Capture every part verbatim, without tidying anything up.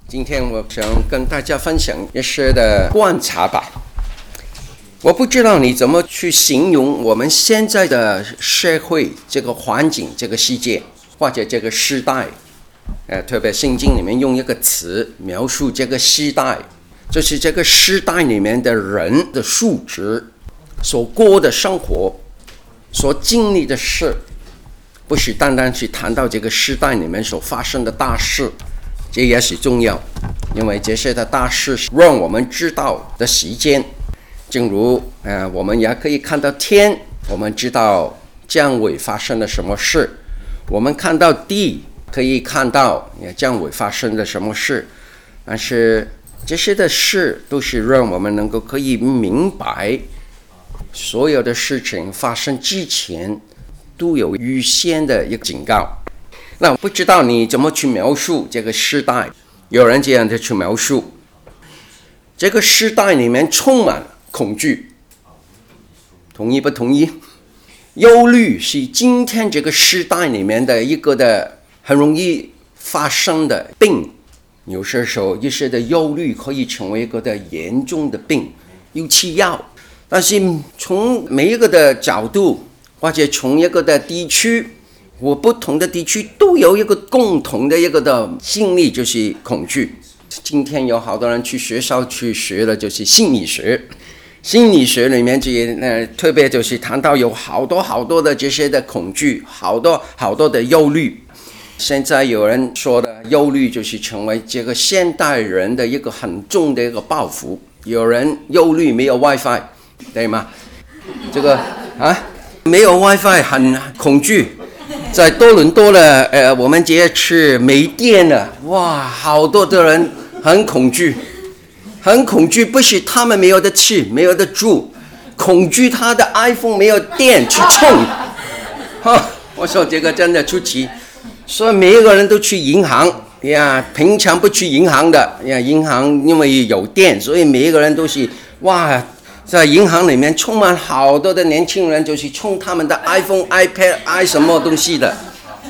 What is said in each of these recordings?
今天我想跟大家分享一些的观察吧。我不知道你怎么去形容我们现在的社会这个环境、这个世界或者这个时代。呃，特别圣经里面用一个词描述这个时代，就是这个时代里面的人的素质、所过的生活、所经历的事，不是单单去谈到这个时代里面所发生的大事，这也是重要，因为这些的大事让我们知道的时间，正如呃，我们也可以看到天，我们知道将会发生了什么事；我们看到地，可以看到也将会发生了什么事。但是这些的事都是让我们能够可以明白，所有的事情发生之前都有预先的一个警告。那不知道你怎么去描述这个时代？有人这样的去描述，这个时代里面充满恐惧，同意不同意？忧虑是今天这个时代里面的一个的很容易发生的病，有些时候一些的忧虑可以成为一个的严重的病，有吃药。但是从每一个的角度，或者从一个的地区，我不同的地区都有一个共同的一个的经历，就是恐惧。今天有好多人去学校去学的就是心理学，心理学里面就呃特别就是谈到有好多好多的这些的恐惧，好多好多的忧虑。现在有人说的忧虑就是成为这个现代人的一个很重的一个包袱。有人忧虑没有 WiFi， 对吗？这个啊没有 WiFi 很恐惧。在多伦多了，呃，我们这次没电了，哇，好多的人很恐惧，很恐惧，不是他们没有得吃，没有得住，恐惧他的 iPhone 没有电去充。哈，我说这个真的出奇。所以每一个人都去银行呀，平常不去银行的呀，银行因为有电，所以每一个人都是哇，在银行里面充满好多的年轻人，就是充他们的 iPhone、iPad、i 什么东西的，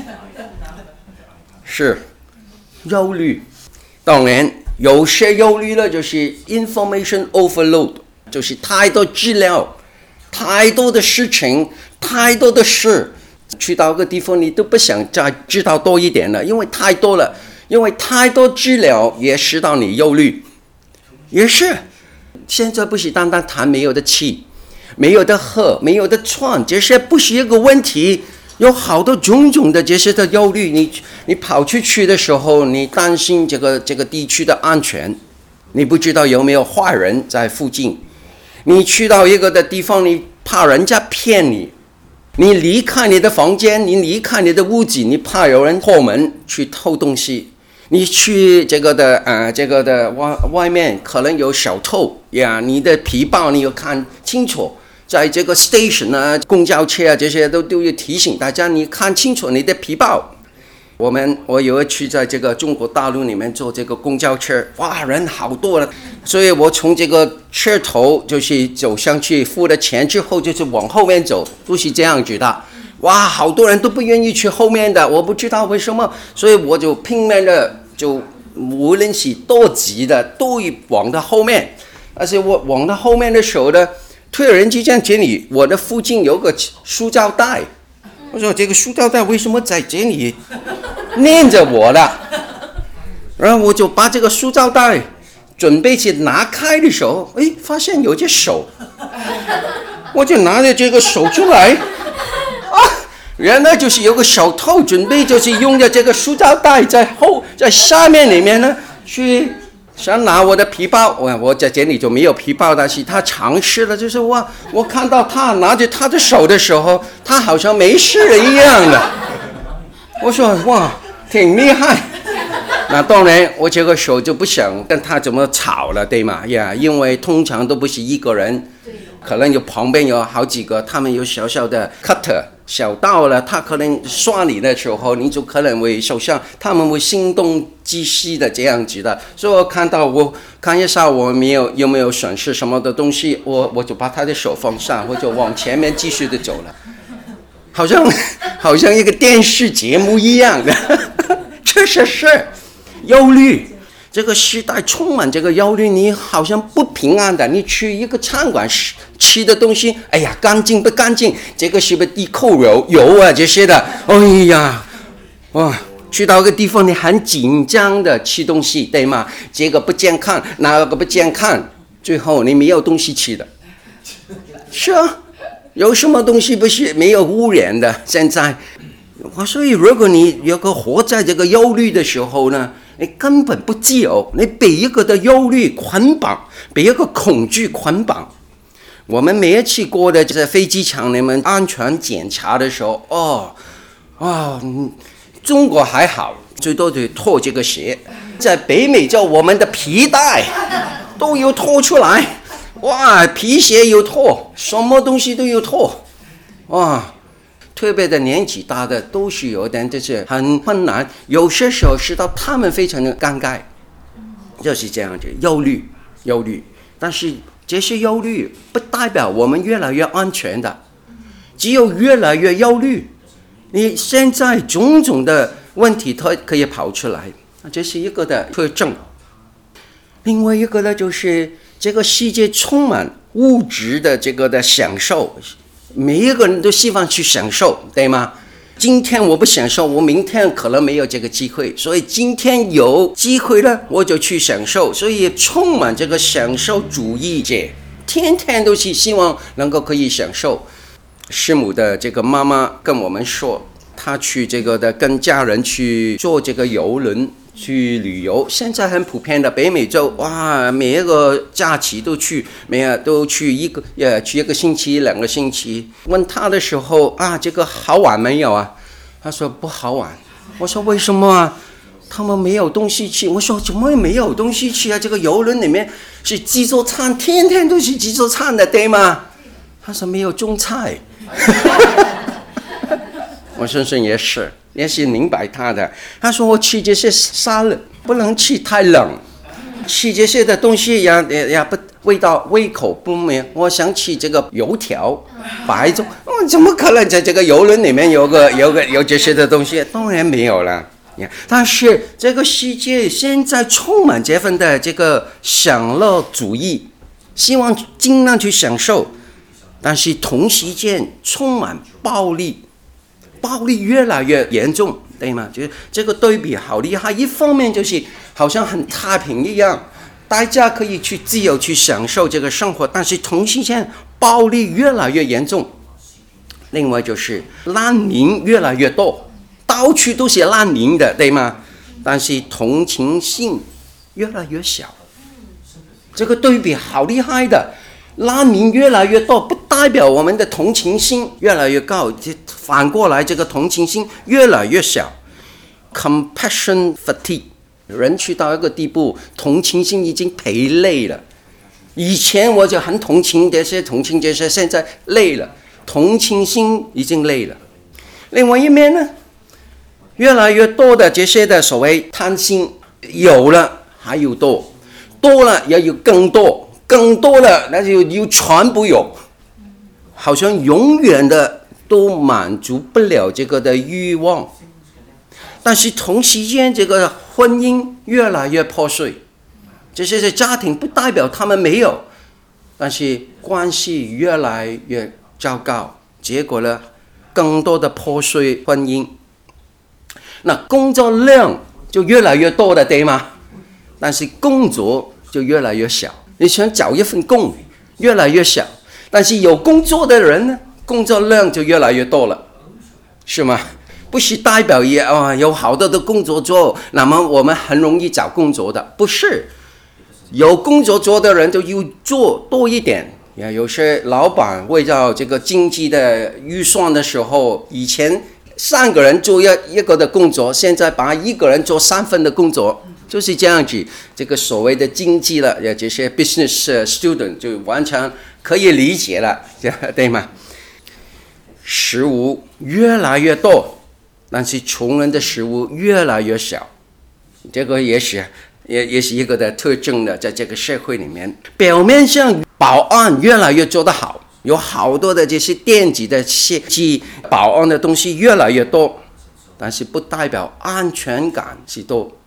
是忧虑。当然有些忧虑呢，就是 information overload， 就是太多资料、太多的事情、太多的事。去到个地方你都不想再知道多一点了，因为太多了，因为太多资料也使到你忧虑。也是现在不是单单谈没有的吃、没有的喝、没有的穿，这些不是一个问题，有好多种种的这些的忧虑。你你跑出去的时候，你担心这个这个地区的安全，你不知道有没有坏人在附近。你去到一个的地方，你怕人家骗你。你离开你的房间，你离开你的屋子，你怕有人破门去偷东西。你去这个的呃这个的外外面可能有小偷呀，你的皮包你要看清楚。在这个 station 啊、公交车啊这些都都要提醒大家，你看清楚你的皮包。我们我有一次在这个中国大陆里面坐这个公交车，哇，人好多了，所以我从这个车头就是走上去付了钱之后，就是往后面走，都是这样子的。哇，好多人都不愿意去后面的，我不知道为什么，所以我就拼命的就无论是多急的都往到后面。而且我往到后面的时候呢，突然之间这里我的附近有个塑胶袋，我说这个塑胶袋为什么在这里念着我了？然后我就把这个塑胶袋准备去拿开的时候，哎，发现有只手，我就拿着这个手出来，啊，原来就是有个小偷准备就是用着这个塑胶袋在后在下面里面呢去想拿我的皮包。我我在这里就没有皮包，但是他尝试了，就是哇，我看到他拿着他的手的时候，他好像没事了一样的。我说哇，挺厉害。那当然我这个时候就不想跟他怎么吵了，对吗？呀，因为通常都不是一个人，可能有旁边有好几个，他们有小小的 cutter 小刀了，他可能刷你的时候，你就可能会受伤，他们会心动窒息的这样子的。所以我看到我看一下我没有有没有损失什么的东西，我我就把他的手放下，我就往前面继续的走了，好像好像一个电视节目一样的。这是是忧虑， 这个时代充满这个忧虑，你好像不平安的。你去一个餐馆吃吃的东西，哎呀，干净不干净？这个是不是地扣油油啊这些的？哎呀，哇！去到一个地方，你很紧张的吃东西，对吗？这个不健康，那个不健康，最后你没有东西吃的。是啊，有什么东西不是没有污染的？现在，所以如果你有个活在这个忧虑的时候呢，你根本不自由，你被一个的忧虑捆绑，被一个恐惧捆绑。我们每一次过的在飞机场，你们安全检查的时候，哦，哦，中国还好，最多就脱这个鞋。在北美洲，我们的皮带都有脱出来，哇，皮鞋有脱，什么东西都有脱，哇，特别的年纪大的都是有点就是很困难，有些时候使到他们非常的尴尬，就是这样子，忧虑，忧虑。但是这些忧虑不代表我们越来越安全的，只有越来越忧虑，你现在种种的问题它可以跑出来，这是一个的特征。另外一个呢，就是这个世界充满物质的这个的享受，每一个人都希望去享受，对吗？今天我不享受，我明天可能没有这个机会，所以今天有机会了，我就去享受，所以充满这个享受主义者，天天都是希望能够可以享受。师母的这个妈妈跟我们说，她去这个的跟家人去坐这个邮轮去旅游，现在很普遍的北美洲，哇，每一个假期都去，每个都去一个呃去一个星期两个星期。问他的时候啊，这个好玩没有啊？他说不好玩。我说为什么啊？他们没有东西吃。我说怎么没有东西吃啊？这个邮轮里面是自助餐，天天都是自助餐的，对吗？他说没有中菜。我先生也是，也是明白他的。他说我吃这些沙律不能吃太冷，吃这些的东西也也也不味道胃口不美。我想吃这个油条、白粥，我怎么可能在这个邮轮里面有个有个有这些的东西？当然没有了。但是这个世界现在充满这份的这个享乐主义，希望尽量去享受，但是同时间充满暴力。暴力越来越严重，对吗？就是这个对比好厉害。一方面就是好像很太平一样，大家可以去自由去享受这个生活，但是同时间暴力越来越严重。另外就是难民越来越多，到处都是难民的，对吗？但是同情心越来越小，这个对比好厉害的。难民越来越多，不代表我们的同情心越来越高，反过来这个同情心越来越小。 compassion fatigue， 人去到一个地步，同情心已经疲累了。以前我就很同情这些同情这些，现在累了，同情心已经累了。另外一面呢，越来越多的这些的所谓贪心，有了还有多，多了也有更多。更多了，那就又全部有，好像永远的都满足不了这个的欲望。但是同时间，这个婚姻越来越破碎，这些家庭不代表他们没有，但是关系越来越糟糕，结果呢，更多的破碎婚姻。那工作量就越来越多的，对吗？但是工作就越来越小。你想找一份工越来越小，但是有工作的人呢，工作量就越来越多了，是吗？不是代表也啊、哦、有好多的工作做，那么我们很容易找工作的，不是。有工作做的人就要做多一点。有些老板为了这个经济的预算的时候，以前三个人做一一个的工作，现在把一个人做三份的工作。就是这样子，这个所谓的经济了，也这些 business student 就完全可以理解了，对吗？食物越来越多，但是穷人的食物越来越小，这个也是也也是一个的特征的，在这个社会里面，表面上保安越来越做得好，有好多的这些电子的设计保安的东西越来越多，但是不代表安全感是多。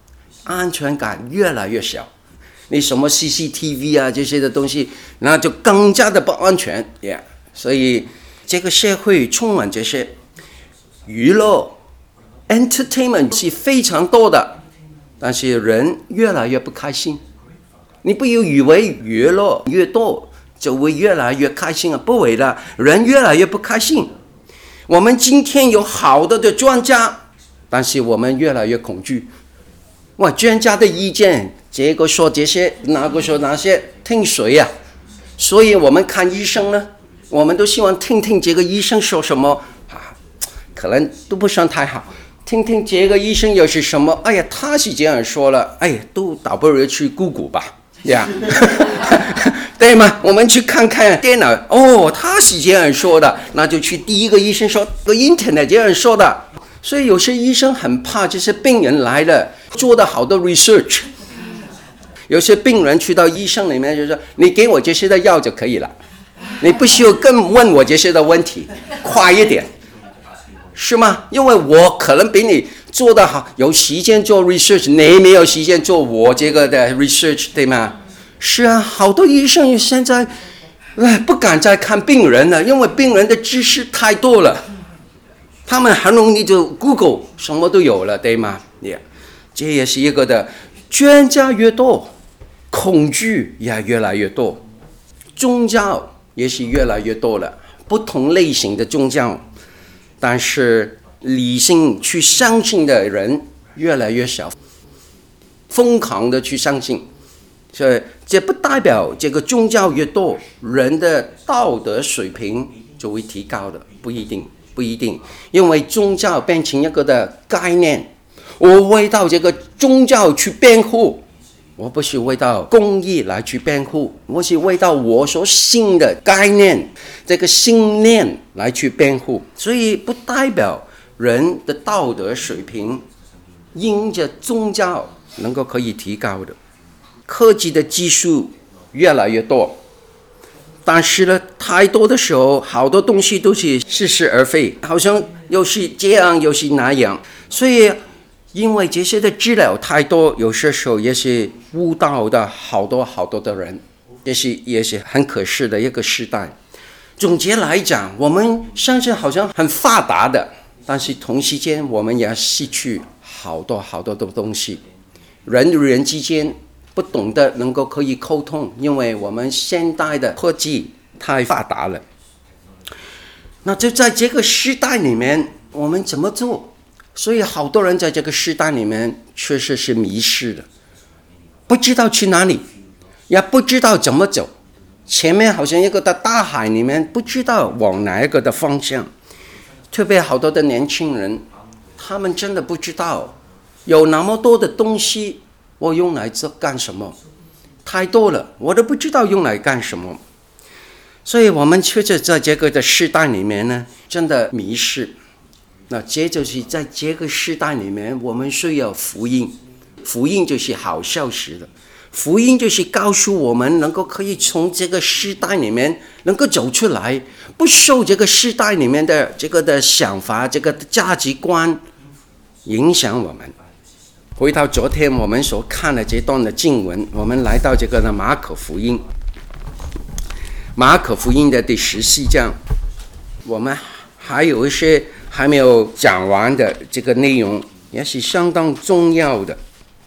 安全感越来越小。你什么 C C T V 啊这些的东西，那就更加的不安全。Yeah. 所以这个社会充满这些娱乐 entertainment 是非常多的，但是人越来越不开心。你不要以为娱乐越多就会越来越开心啊，不会的，人越来越不开心。我们今天有好多的专家，但是我们越来越恐惧。哇，专家的意见，这个说这些，那个说那些，听谁呀、啊？所以我们看医生呢，我们都希望听听这个医生说什么啊，可能都不算太好。听听这个医生又是什么？哎呀，他是这样说了，哎呀，都倒不如去 Google 吧，呀、yeah. 对吗？我们去看看电脑，哦，他是这样说的，那就去第一个医生说，个 Internet 这样说的。所以有些医生很怕这些病人来了，做的好多 research。有些病人去到医生里面就说：“你给我这些的药就可以了，你不需要更问我这些的问题，快一点，是吗？因为我可能比你做得好，有时间做 research， 你没有时间做我这个的 research， 对吗？是啊，好多医生现在哎不敢再看病人了，因为病人的知识太多了。”他们很容易就 Google 什么都有了，对吗？ Yeah. 这也是一个的，专家越多，恐惧也越来越多，宗教也是越来越多了，不同类型的宗教，但是理性去相信的人越来越少，疯狂的去相信，所以这不代表这个宗教越多，人的道德水平就会提高的，不一定。不一定，因为宗教变成一个的概念，我为到这个宗教去辩护，我不是为到公义来去辩护，我是为到我所信的概念这个信念来去辩护，所以不代表人的道德水平因着宗教能够可以提高的。科技的技术越来越多，但是呢，太多的时候，好多东西都是似是而非，好像又是这样，又是那样。所以，因为这些的资料太多，有些时候也是误导的好多好多的人，也是也是很可惜的一个时代。总结来讲，我们相信好像很发达的，但是同时间我们也失去好多好多的东西。人与人之间不懂得能够可以沟通，因为我们现代的科技太发达了。那就在这个时代里面，我们怎么做？所以好多人在这个时代里面确实是迷失了，不知道去哪里，也不知道怎么走。前面好像一个的大海里面，不知道往哪一个的方向。特别好多的年轻人，他们真的不知道有那么多的东西我用来做干什么，太多了，我都不知道用来干什么。所以我们确实在这个的时代里面呢，真的迷失。那这就是在这个时代里面，我们需要福音。福音就是好消息的，福音就是告诉我们能够可以从这个时代里面能够走出来，不受这个时代里面的这个的想法，这个价值观影响我们。回到昨天我们所看的这段的经文，我们来到这个的马可福音，马可福音的第十四章，我们还有一些还没有讲完的这个内容，也是相当重要的。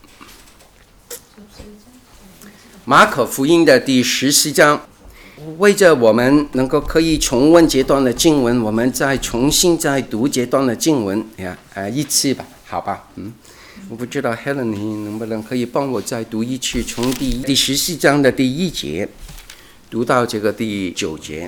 马可福音的第十四章，为着我们能够可以重温这段的经文，我们再重新再读这段的经文呀，呃，一次吧，好吧，嗯。我不知道 Helen 你能不能可以帮我再读一次，从第第十四章的第一节读到这个第九节。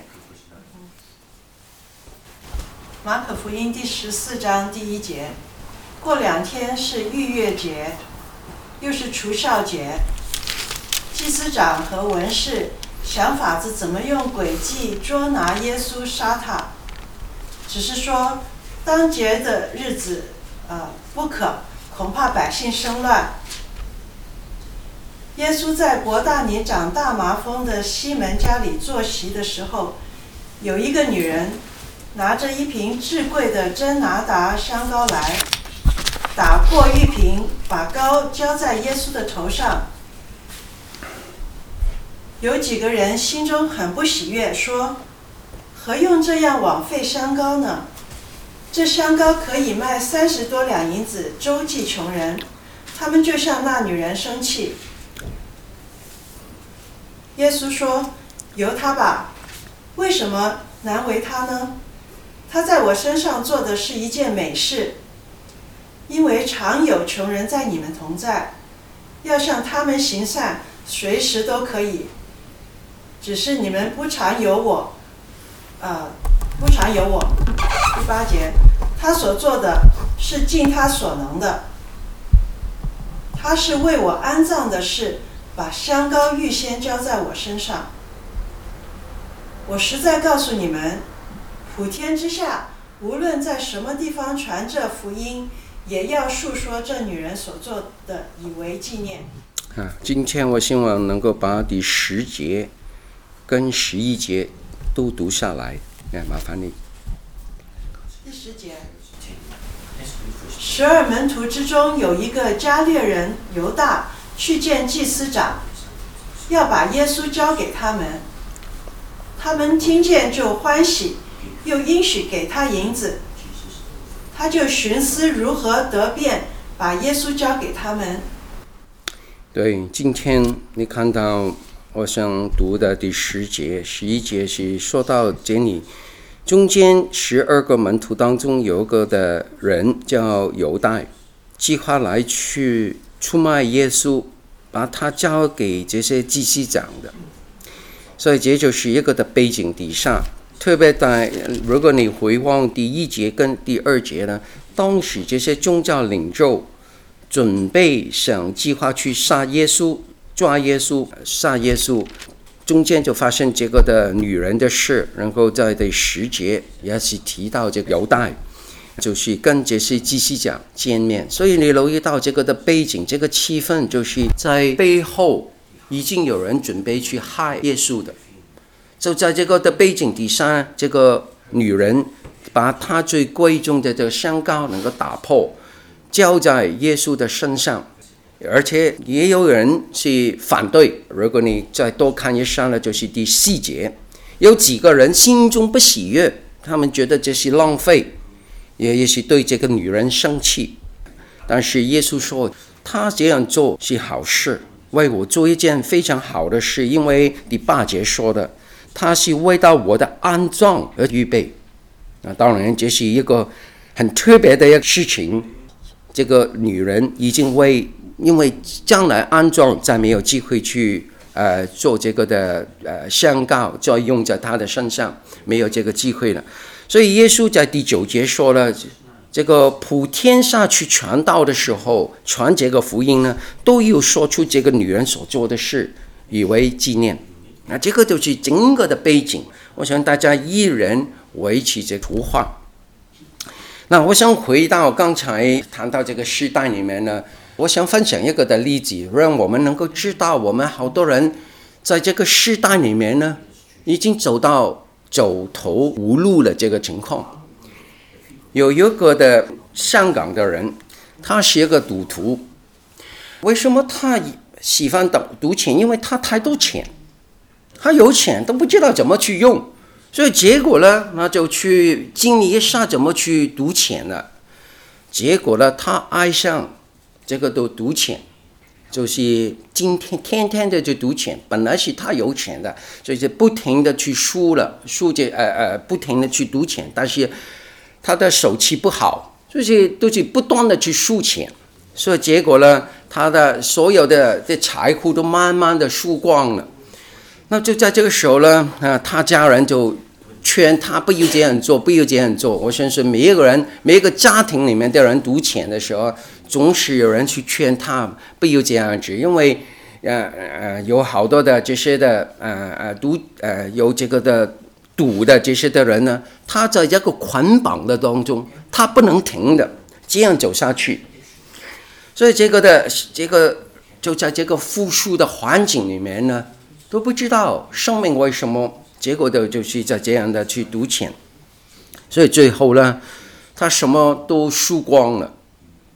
马可福音第十四章第一节，过两天是逾越节，又是除酵节，祭司长和文士想法子怎么用诡计捉拿耶稣杀他，只是说当节的日子，呃，不可。恐怕百姓生乱。耶稣在伯大尼长大麻风的西门家里坐席的时候，有一个女人拿着一瓶至贵的真拿达香膏来， 打破玉瓶，把膏浇在耶稣的头上。有几个人心中很不喜悦，说：何用这样枉费香膏呢？这香膏可以卖三十多两银子，周济穷人。他们就向那女人生气。耶稣说：由他吧，为什么难为他呢？他在我身上做的是一件美事，因为常有穷人在你们同在，要向他们行善，随时都可以。只是你们不常有我，呃，不常有我。第八节，他所做的是尽他所能的。他是为我安葬的事，把香膏预先浇在我身上。我实在告诉你们，普天之下，无论在什么地方传这福音，也要述说这女人所做的，以为纪念。 啊，今天我希望能够把第十节跟十一节都读下来。哎，麻烦你。 第十节。十二门徒之中有一个加略人犹大，去见祭司长，要把耶稣交给他们。他们听见就欢喜，又应许给他银子。他就寻思如何得便把耶稣交给他们。 对，今天你看到我想读的第十节、十一节是说到这里。中间十二个门徒当中有一个的人叫犹大，计划来去出卖耶稣，把他交给这些祭司长的。所以这就是一个的背景底下，特别在如果你回望第一节跟第二节呢，当时这些宗教领袖准备想计划去杀耶稣、抓耶稣、杀耶稣。中间就发生这个的女人的事，然后在第十节也是提到这个犹大，就是跟这些祭司长见面。所以你留意到这个的背景，这个气氛就是在背后已经有人准备去害耶稣的。就在这个的背景底下，这个女人把她最贵重的这个香膏能够打破，浇在耶稣的身上。而且也有人是反对，如果你再多看一下呢，就是第四节，有几个人心中不喜悦，他们觉得这是浪费，也也是对这个女人生气。但是耶稣说，他这样做是好事，为我做一件非常好的事，因为第八节说的，他是为到我的安葬而预备。那当然这是一个很特别的一个事情，这个女人已经为因为将来安葬再没有机会去呃做这个的呃香膏，再用在他的身上，没有这个机会了。所以耶稣在第九节说了，这个普天下去传道的时候，传这个福音呢，都有说出这个女人所做的事，以为纪念。那这个就是整个的背景，我想大家一人围起这图画。那我想回到刚才谈到这个时代里面呢，我想分享一个的例子，让我们能够知道我们好多人在这个时代里面呢，已经走到走投无路的这个情况。有一个的香港的人，他是一个赌徒。为什么他喜欢赌钱？因为他太多钱，他有钱都不知道怎么去用，所以结果呢，那就去经历一下怎么去赌钱了。结果呢，他爱上这个都赌钱，就是今天天天的就赌钱。本来是他有钱的，所以就不停的去输了，输这呃呃不停的去赌钱，但是他的手气不好，所以都是不断的去输钱，所以结果呢，他的所有的这财富都慢慢的输光了。那就在这个时候呢，啊，他家人就劝他不要这样做，不要这样做。我相信每一个人，每一个家庭里面的人赌钱的时候，总是有人去劝他不要这样子，因为呃呃有好多的这些的呃呃赌呃有这个的赌的这些的人呢，他在这个捆绑的当中，他不能停的，这样走下去。所以这个的这个就在这个富庶的环境里面呢，都不知道生命为什么，结果的就是在这样的去赌钱，所以最后呢，他什么都输光了。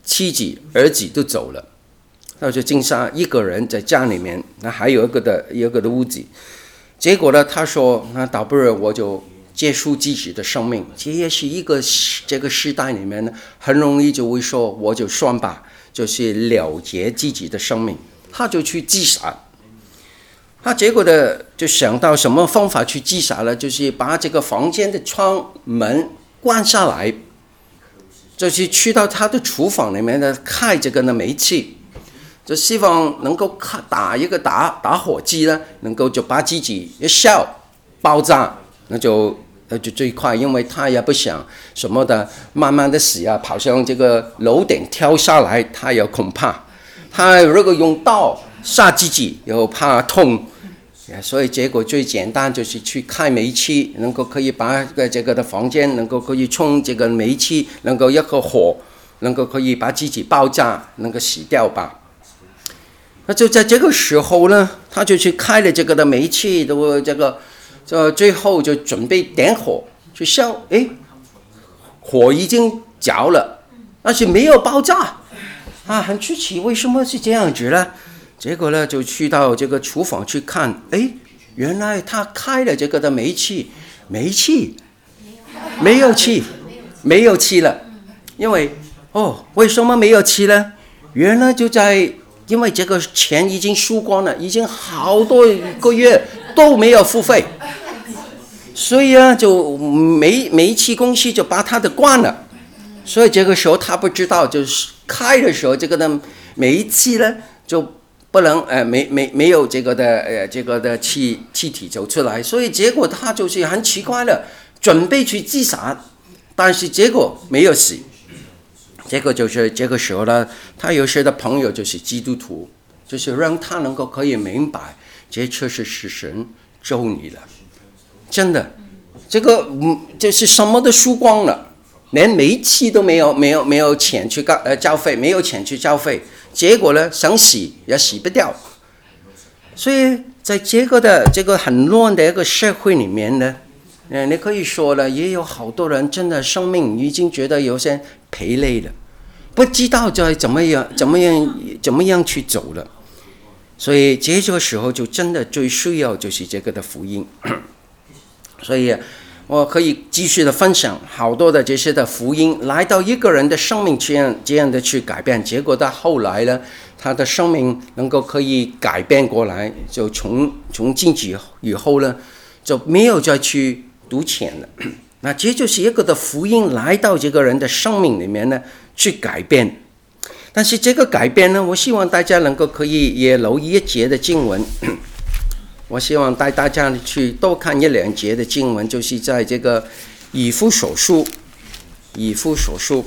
妻子、儿子都走了，他就金沙一个人在家里面，那还有一个的一个的屋子。结果呢，他说：“那倒不如我就结束自己的生命。”这也是一个这个时代里面呢，很容易就会说我就算吧，就是了结自己的生命。他就去自杀。他结果的就想到什么方法去自杀了，就是把这个房间的窗门关下来，就是去到他的厨房里面呢开这个的煤气，就希望能够打一个打打火机呢，能够就把自己一烧爆炸，那就那就最快，因为他也不想什么的慢慢的死啊，跑向这个楼顶跳下来，他也恐怕。他如果用刀杀自己又怕痛，所以结果最简单就是去开煤气，能够可以把这个的房间能够可以冲这个煤气，能够一个火能够可以把自己爆炸，能够死掉吧。那就在这个时候呢，他就去开了这个的煤气的这个，这最后就准备点火去烧，诶，火已经着了，但是没有爆炸。啊，很出奇，为什么是这样子呢？结果呢，就去到这个厨房去看，哎，原来他开了这个的煤气，煤气没有气，没有气了。因为哦，为什么没有气呢？原来就在因为这个钱已经输光了，已经好多个月都没有付费，所以啊，就煤煤气公司就把他的关了。所以这个时候他不知道，就是开的时候这个的煤气呢就不能呃没没没有这个的呃这个的气气体走出来，所以结果他就是很奇怪了，准备去自杀，但是结果没有死。结果就是这个时候呢，他有些的朋友就是基督徒，就是让他能够可以明白，这确实是神救你了，真的，这个嗯就是什么都输光了。连煤气都没有，没有没有钱去交呃交费，没有钱去交费，结果呢，想洗也洗不掉。所以在这个的这个很乱的一个社会里面呢，呃，你可以说了，也有好多人真的生命已经觉得有些疲累了，不知道该怎么样怎么样怎么样去走了。所以这个时候就真的最需要就是这个的福音。所以我可以继续的分享好多的这些的福音，来到一个人的生命这样这样的去改变，结果到后来呢，他的生命能够可以改变过来，就从从进去以后呢，就没有再去赌钱了。那这就是一个的福音来到这个人的生命里面呢，去改变。但是这个改变呢，我希望大家能够可以也留意一节的经文。我希望带大家去多看一两节的经文，就是在这个以弗所书，以弗所书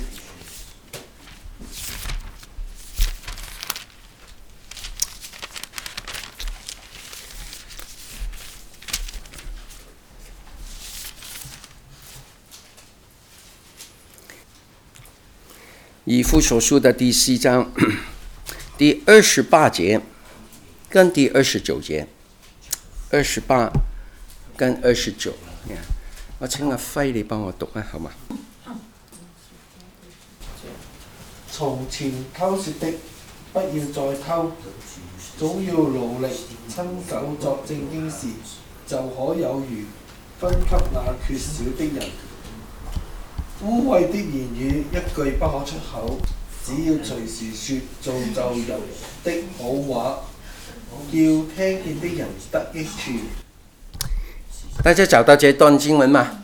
以弗所书的第四章第二十八节跟第二十九节。二十八跟二十九，我請阿輝你幫我讀啊，好嗎？ 從前偷竊的，不要再偷，總要努力親手作正經事，就可有餘，分給那缺少的人。污穢的言語一句不可出口，只要隨時說造就人的好話，叫聽見的人得益處。 大家找到這段經文嗎？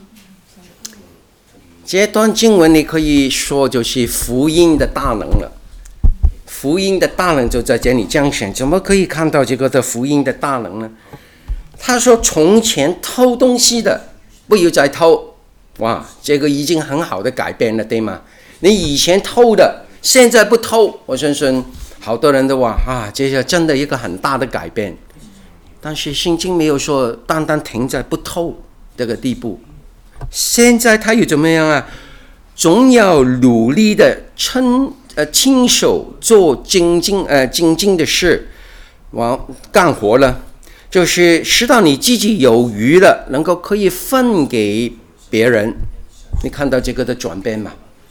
這段經文你可以說就是福音的大能了。福音的大能就在這裡彰顯。怎麼可以看到這個的福音的大能呢？他說從前偷東西的不要再偷。哇，這個已經很好的改變了，對嗎？你以前偷的現在不偷，我相信好多人都話啊，這是真的一個很大的改變。但是聖經沒有說單單停在不偷這個地步，現在他又怎麼樣啊？總要努力的親呃親手做精進呃精進的事，往幹活了，就是使到你自己有餘了，能夠可以分給別人。你看到這個的轉變嗎？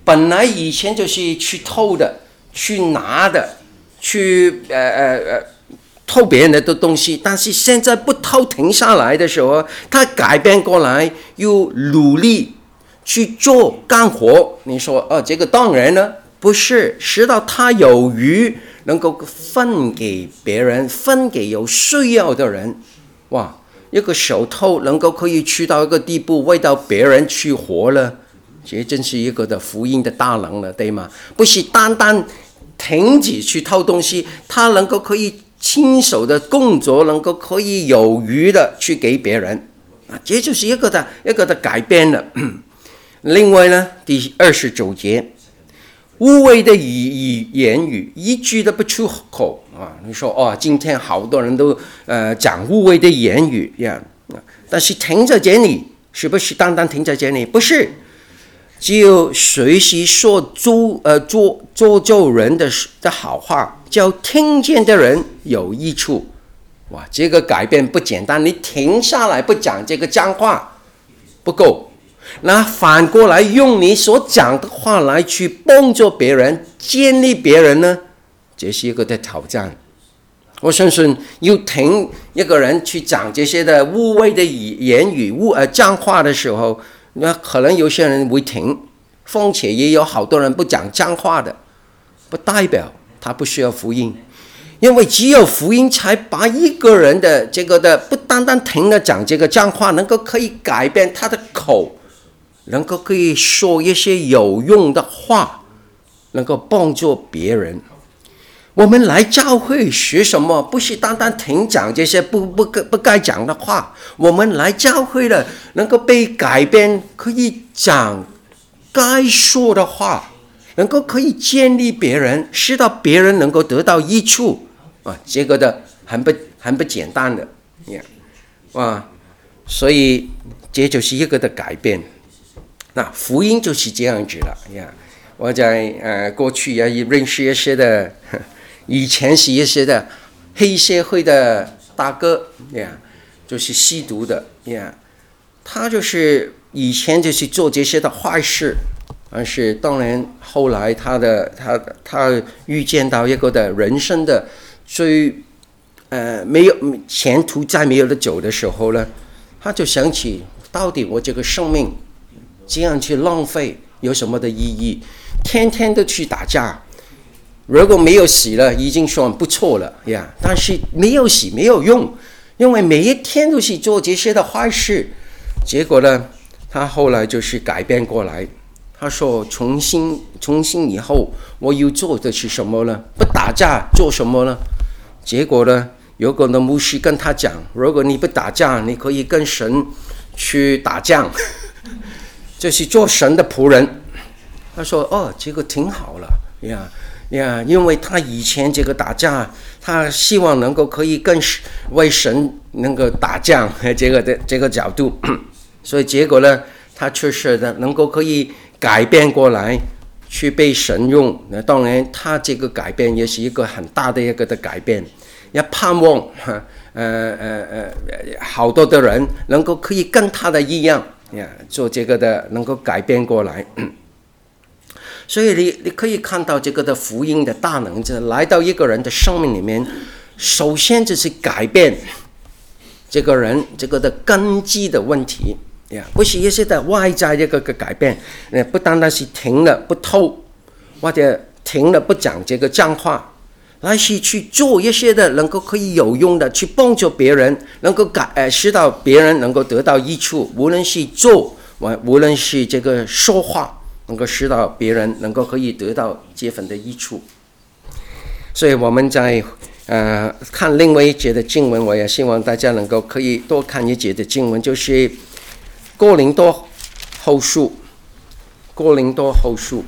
本来以前就是去偷的、去拿的、去呃呃呃偷别人的东西，但是现在不偷停下来的时候，他改变过来，又努力去做干活。你说哦，这个当然呢，不是，直到他有余，能够分给别人，分给有需要的人。哇，一个手偷能够可以去到一个地步，为到别人去活了，这真是一个的福音的大能了，对吗？不是单单停止去偷东西，他能够可以亲手的工作，能够可以有余的去给别人啊，这就是一个的一个的改变了。另外呢，第二十九节，污秽的语言语一句都不出口啊！你说哦，今天好多人都呃讲污秽的言语呀，但是停在这里，是不是单单停在这里？不是，只有学习说做呃做做做人的的好话，叫听见的人有益处。哇，这个改变不简单，你停下来不讲这个脏话不够。那反过来用你所讲的话来去帮助别人、建立别人呢，这是一个的挑战。我相信要停一个人去讲这些的污秽的言语、污呃脏话的时候，那可能有些人会停，况且也有好多人不讲脏话的，不代表他不需要福音。因为只有福音才把一个人的这个的不单单停了讲这个脏话，能够可以改变他的口，能够可以说一些有用的话，能够帮助别人。我们来教会学什么？不是单单停讲这些不不不该讲的话。我们来教会了，能够被改变，可以讲该说的话，能够可以建立别人，使到别人能够得到益处啊！这个的很不很不简单的呀，啊，所以这就是一个的改变。那福音就是这样子了呀。我在呃过去也认识一些的，以前是一些的黑社会的大哥呀，就是吸毒的呀。他就是以前就是做这些的坏事，但是当然后来他的他他遇见到一个的人生的最呃没有前途再没有的走的时候呢，他就想起到底我这个生命这样去浪费有什么的意义？天天都去打架，如果没有死了，已经算不错了呀。但是没有死没有用，因为每一天都是做这些的坏事。结果呢，他后来就是改变过来。他说：“重新重新以后，我要做的是什么呢？不打架做什么呢？”结果呢，有个的牧师跟他讲：“如果你不打架，你可以跟神去打仗。”就是做神的仆人。他说哦，这个挺好了呀呀，因为他以前这个打架，他希望能够可以更为神能够打仗这个的这个角度，所以结果呢，他确实的能够可以改变过来，去被神用。那当然，他这个改变也是一个很大的一个的改变，也盼望呃呃呃好多的人能够可以跟他的一样。呀，做这个的能够改变过来，所以你你可以看到这个的福音的大能，就来到一个人的生命里面，首先就是改变这个人这个的根基的问题呀，不是一些的外在这个的改变，不单单是停了不偷，或者停了不讲这个脏话。来是去做一些的能够可以有用的，去帮助别人，能够改呃使到别人能够得到益处。无论是做，无论是这个说话，能够使到别人能够可以得到这份的益处。所以我们在呃看另外一节的经文，我也希望大家能够可以多看一节的经文，就是哥林多后书，哥林多后书。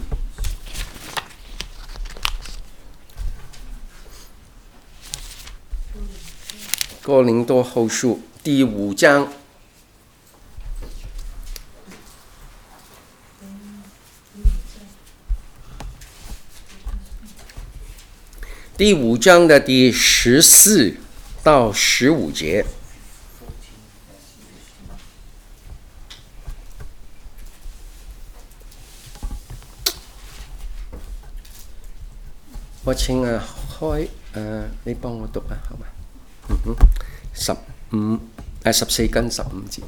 哥林多后书第五章，第五章的第十四到十五节。 我請啊開誒，你幫我讀啊，好嘛？嗯哼，十五誒十四跟十五節。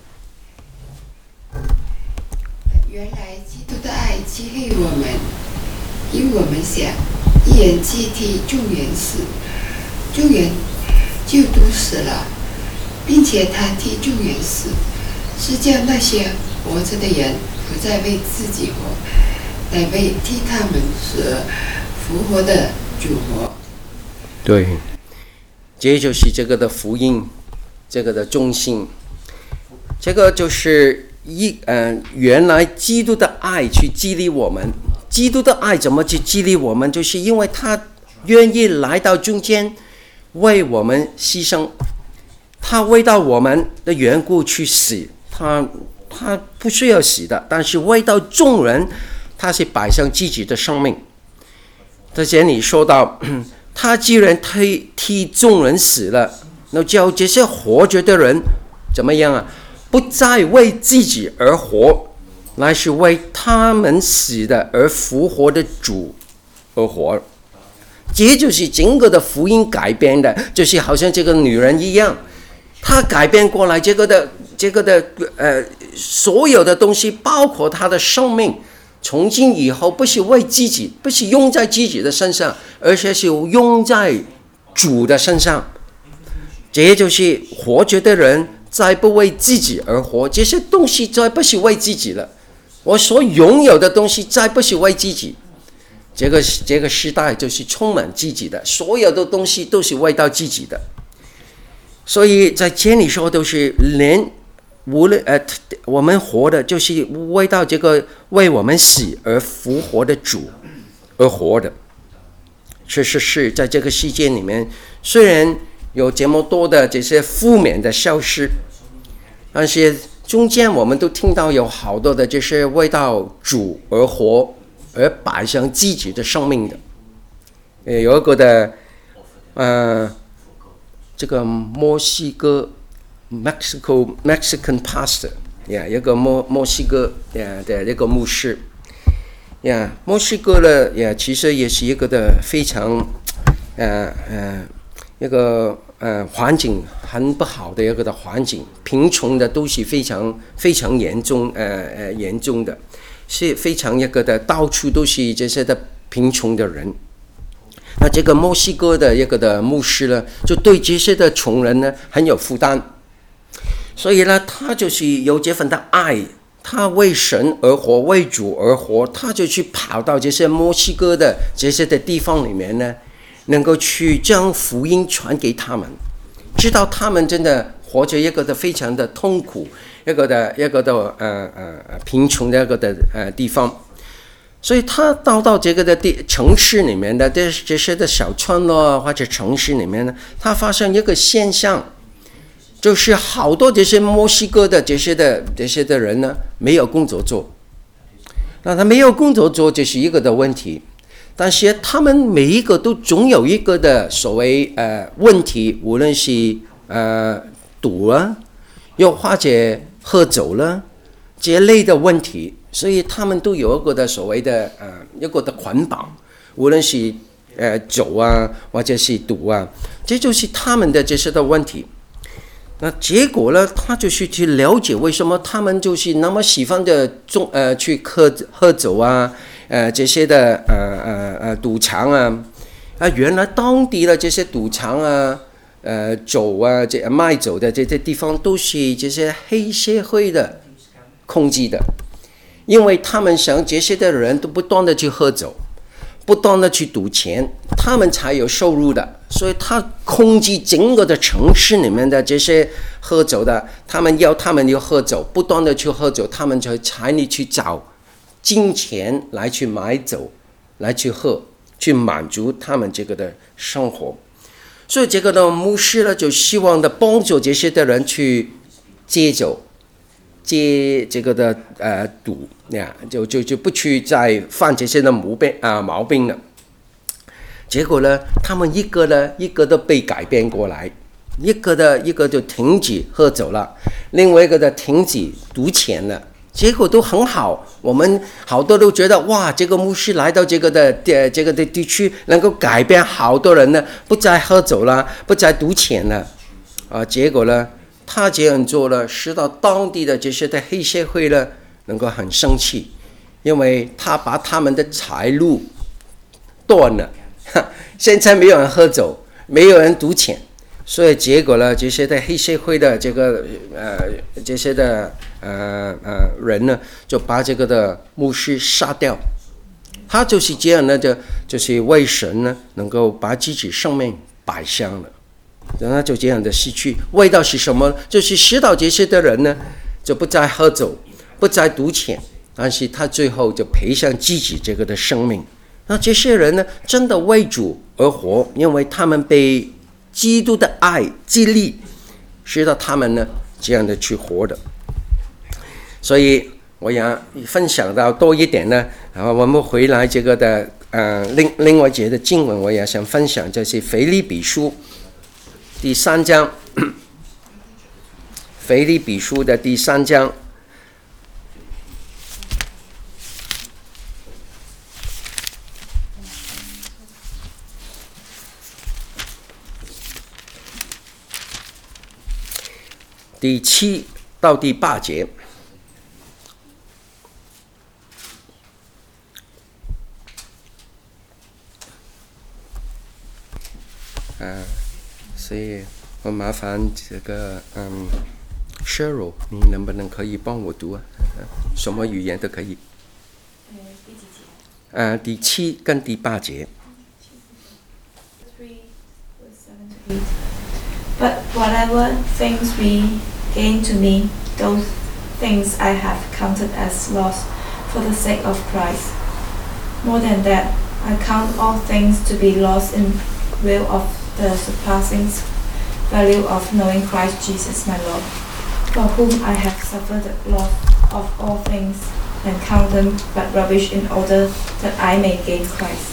原來基督的愛激勵我們，因我們想一人既替眾人死，眾人就都死了，並且他替眾人死，是叫那些活着的人不再為自己活，乃為替他們死而復活的主活。 對，這就是這個的福音，這個的中心。這個就是一呃，原來基督的愛去激勵我們。基督的愛怎麼去激勵我們？就是因為他願意來到中間，為我們犧牲，他為到我們的緣故去死。他他不需要死的，但是為到眾人，他是擺上自己的生命。在這裡說到，他既然替替眾人死了，那叫這些活着的人怎麼樣啊？不再為自己而活，乃是為他們死的而復活的主而活。這就是整個的福音改變的，就是好像這個女人一樣，她改變過來，這個的這個的呃所有的東西，包括她的生命，從今以後不是為自己，不是用在自己的身上，而且是用在主的身上。這就是活着的人再不為自己而活，這些東西再不是為自己了。我所擁有的東西再不是為自己。這個這個時代就是充滿自己的，所有的東西都是為到自己的。所以在這裡說都是連無論呃，我們活的就是為到這個為我們死而復活的主而活的。確實是在這個世界裡面，雖然有這麼多的這些負面的消失，但是中間我們都聽到有好多的這些為到主而活而擺上自己的生命的。呃，有一個的呃這個墨西哥 Mexico Mexican pastor 呀、yeah, 一個墨墨西哥呀的、yeah, 一個牧師呀、yeah, 墨西哥呢呀、yeah, 其實也是一個的非常呃呃一個呃環境很不好的一個的環境，貧窮的都是非常非常嚴重呃呃嚴重的，是非常一個的到處都是這些的貧窮的人。那這個墨西哥的一個的牧師呢，就對這些的窮人呢很有負擔，所以呢，他就是有這份的愛，他為神而活，為主而活，他就去跑到這些墨西哥的這些的地方裡面呢，能夠去將福音傳給他們，知道他們真的活着一個的非常的痛苦，一個的一個的呃呃貧窮的一個的呃地方。所以他到到這個的地城市裡面的這這些的小村落或者城市裡面呢，他發生一個現象，就是好多這些墨西哥的這些的這些的人呢，沒有工作做。那他沒有工作做，這是一個的問題。但是他們每一個都總有一個的所謂呃問題，無論是呃賭啊，又或者喝酒啦，這類的問題。所以他們都有一個的所謂的呃一個的捆綁，無論是呃酒啊或者是賭啊，這就是他們的這些的問題。那結果呢，他就是去了解為什麼他們就是那麼喜歡的中呃去喝喝酒啊，呃這些的呃呃呃賭場啊，啊原來當地的這些賭場啊，呃酒啊這賣酒的這些地方都是這些黑社會的控制的。因為他們想這些的人都不斷的去喝酒，不斷的去賭錢，他們才有收入的。所以他控制整個的城市裡面的這些喝酒的，他們要他們要喝酒，不斷的去喝酒，他們就才能去找金錢來去買酒，來去喝，去滿足他們這個的生活。所以這個的牧師呢，就希望的幫助這些的人去戒酒。戒這個的呃賭呀，就就就不去再犯這些的毛病啊毛病了。結果呢，他們一個呢一個都被改變過來，一個的一個就停止喝酒了，另外一個的停止賭錢了， 结果都很好。我们好多都觉得哇，这个牧师来到这个的呃这个的地区，能够改变好多人呢，不再喝酒了，不再赌钱了，啊，结果呢，他这样做了，使到当地的这些的黑社会呢，能够很生气，因为他把他们的财路断了，现在没有人喝酒，没有人赌钱。所以结果呢，这些的黑社会的这个呃这些的呃呃人呢，就把这个的牧师杀掉。他就是这样呢，就就是为神呢能够把自己生命摆上了，然后就这样的失去。味道是什么？就是使到这些的人呢，就不再喝酒，不再赌钱，但是他最后就赔上自己这个的生命。那这些人呢，真的为主而活，因为他们被基督的爱激励，使到他们呢这样的去活的。所以我也分享到多一点呢，然后我们回来这个的呃另另外一节的经文，我也想分享，就是腓立比书第三章，腓立比书的第三章。第七到第八节，啊，所以我麻烦这个嗯 ，Cheryl， 你能不能可以帮我读啊？什么语言都可以。 呃，第几节？ 呃，第七跟第八节。 But whatever things we gain to me, those things I have counted as loss for the sake of Christ. More than that, I count all things to be lost in view of the surpassing value of knowing Christ Jesus my Lord, for whom I have suffered the loss of all things, and count them but rubbish in order that I may gain Christ.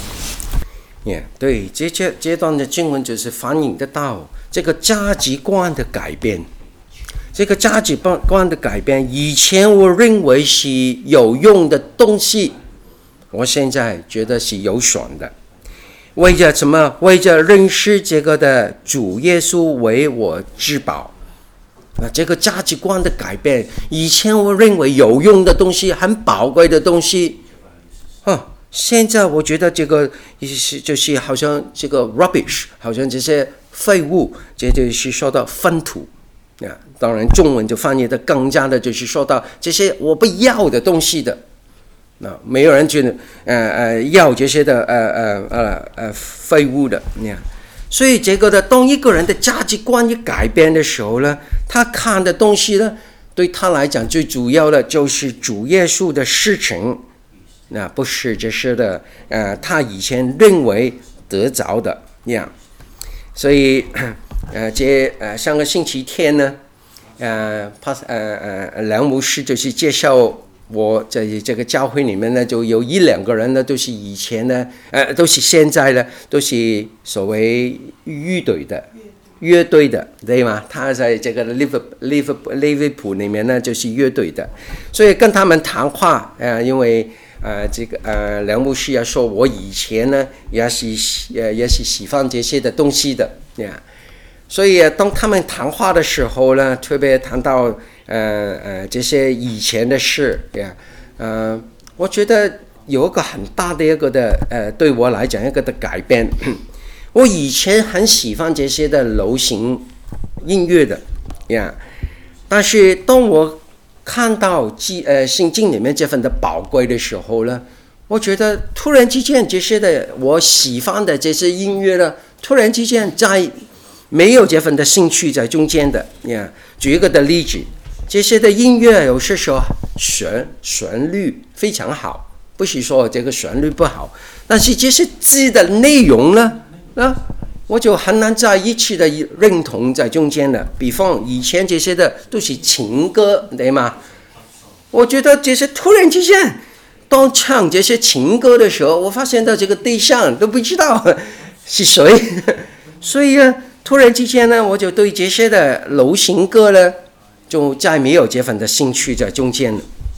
Yeah, 对，这这这段的经文就是反映得到这个价值观的改变。这个价值观的改变，以前我认为是有用的东西，我现在觉得是有损的。为着什么？为着认识这个的主耶稣为我至宝。啊，这个价值观的改变，以前我认为有用的东西，很宝贵的东西，啊。现在我觉得这个就是好像这个 rubbish， 好像这些废物，这就是说到粪土啊。当然中文就翻译的更加的就是说到这些我不要的东西的，啊，没有人觉得呃呃要这些的呃呃呃呃废物的那样。所以这个的当一个人的价值观一改变的时候呢，他看的东西呢，对他来讲最主要的就是主耶稣的事情。那不是这是的，呃，他以前认为得着的样，所以，呃，这呃上个星期天呢，呃，帕呃呃梁牧师就是介绍我在这个教会里面呢，就有一两个人呢，都是以前呢，呃，都是现在呢，都是所谓乐队的。乐队的，对吗？他在这个利物利物利物浦里面呢，就是乐队的，所以跟他们谈话，呃，因为呃，这个呃，梁牧师也说，我以前呢也是呃也是喜欢这些的东西的呀，所以当他们谈话的时候呢，特别谈到呃呃这些以前的事呀，呃，我觉得有一个很大的一个的呃，对我来讲一个的改变。我以前很喜欢这些的流行音乐的呀，但是当我看到呃圣经里面这份的宝贵的时候呢，我觉得突然之间这些的我喜欢的这些音乐呢，突然之间在没有这份的兴趣在中间的呀。举一个的例子，这些的音乐有些时候旋旋律非常好，不是说这个旋律不好，但是这些字的内容呢？那我就很难在一起的认同在中间的。比方以前这些的都是情歌，对吗？我觉得这些突然之间当唱这些情歌的时候，我发现到这个对象都不知道是谁，所以呢，突然之间呢，我就对这些的流行歌呢，就再没有这份的兴趣在中间了。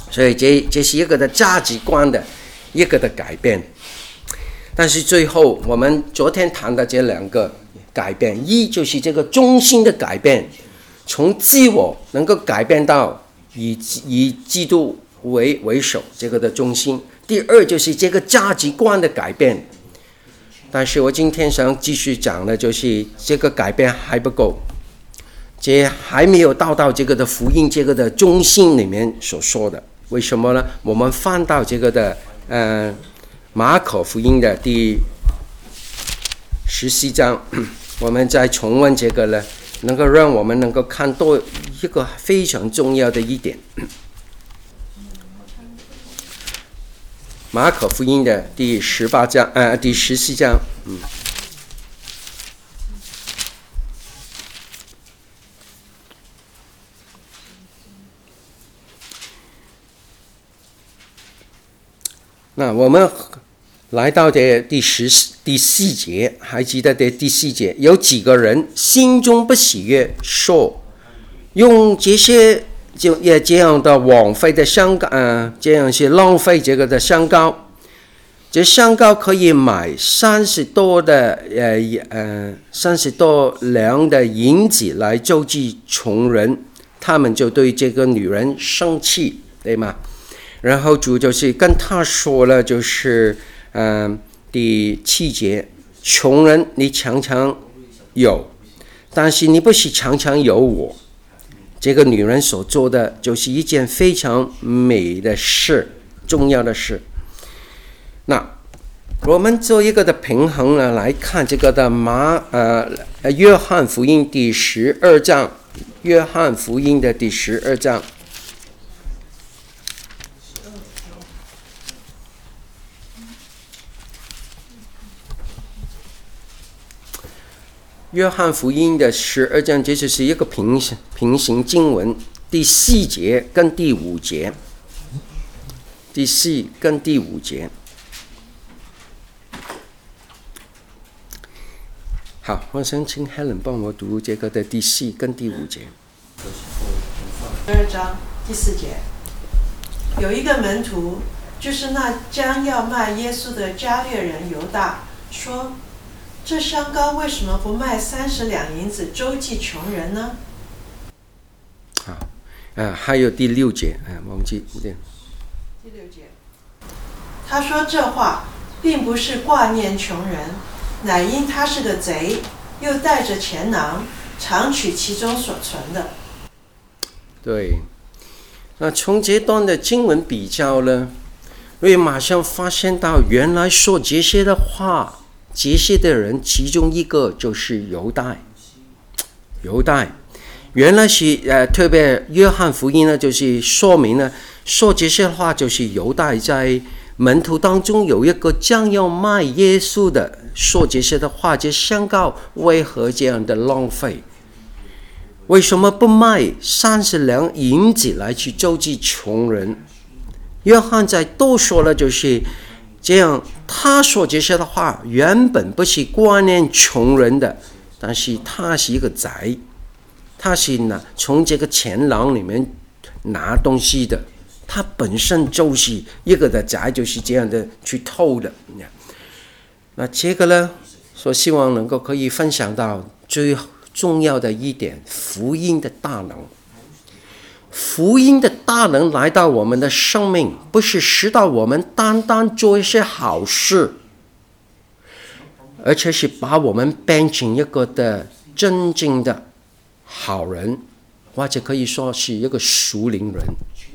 所以这这是一个的价值观的一个的改变。但是最后我们昨天谈的这两个改变，一就是这个中心的改变，从自我能够改变到以以基督为为首这个的中心。第二就是这个价值观的改变。但是我今天想继续讲的就是这个改变还不够，这还没有到到这个的福音这个的中心里面所说的。为什么呢？我们翻到这个的呃马可福音的第十四章，我们再重温这个呢，能够让我们能够看到一个非常重要的一点。马可福音的第十八章，呃，第十四章，嗯，那我们来到的第十第四节，还记得的第四节，有几个人心中不喜悦，说用这些。就也这样的枉费的香膏，呃，这样是浪费这个的香膏。这香膏可以买三十多的呃呃三十多两的银子来救济穷人，他们就对这个女人生气，对吗？然后主就是跟他说了，就是嗯、呃、第七节，穷人你常常有，但是你不是常常有我。这个女人所做的就是一件非常美的事，重要的事。那我们做一个的平衡呢，来看这个的马呃约翰福音第十二章，约翰福音的第十二章。约翰福音的十二章，这就是一个平行平行经文，第四节跟第五节，第四跟第五节。好，我想请 Helen 帮我读这个的第四跟第五节。 十二章第四节，有一个门徒，就是那将要卖耶稣的加略人犹大，说。这香膏为什么不卖三十两银子周济穷人呢？ 好，呃，还有第六节，哎、呃，忘记对。 第六节，他说这话并不是挂念穷人，乃因他是个贼，又带着钱囊，常取其中所存的。 对，那从这段的经文比较呢，会马上发现到原来说这些的话。这些的人，其中一个就是犹大。犹大，原来是呃，特别约翰福音呢，就是说明呢，说这些话就是犹大在门徒当中有一个将要卖耶稣的，说这些的话，这香膏为何这样的浪费？为什么不卖三十两银子来去救济穷人？约翰在都说了，就是这样。他说这些的话原本不是挂念穷人的，但是他是一个贼，他是呢从这个钱囊里面拿东西的，他本身就是一个的贼，就是这样的去偷的。那这个呢，所希望能够可以分享到最重要的一点，福音的大能。福音的大能来到我们的生命，不是使到我们单单做一些好事，而且是把我们变成一个的真正的好人，或者可以说是一个属灵人。